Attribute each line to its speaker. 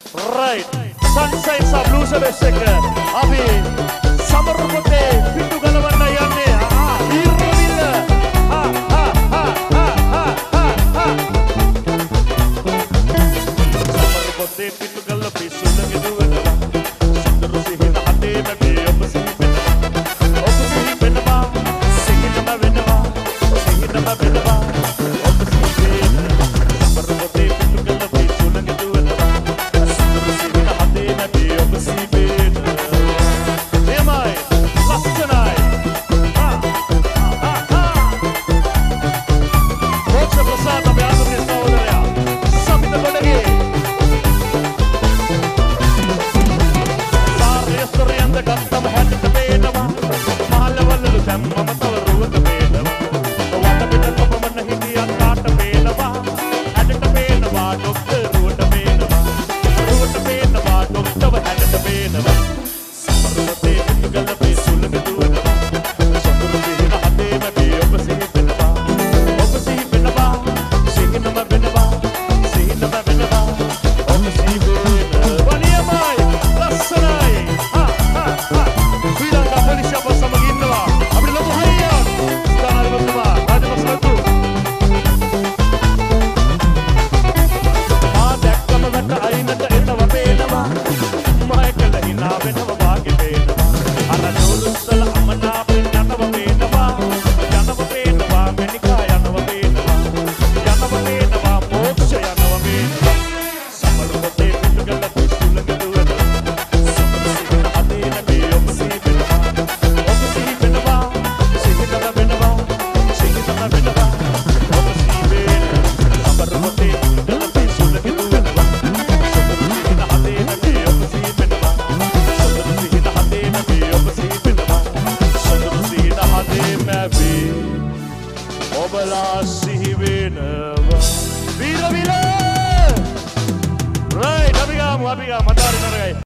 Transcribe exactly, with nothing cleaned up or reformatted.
Speaker 1: Right. Sunshine sa blue sa best එක අපි සමරු පොතේ පිටු ගලවන්න යන්නේ. ආ ඊරවිල. ආ ආ ආ ආ ආ ආ. සමරු පොතේ පිටු ගල පිසුලගේ දුවනවා. සුන්දර සිහින හදේ මැබේ ඔබ සිහි වෙනවා. ඔබ සිහි වෙනවා. සිහිනම වෙනවා. සිහිනම වෙනවා. ඔබ සිහි වෙනවා. සමරු පොතේ පිටු ගල පිසුලගේ දුවනවා. Obala sihi venawa Vira vira Right, abigamu abigamu matari naragai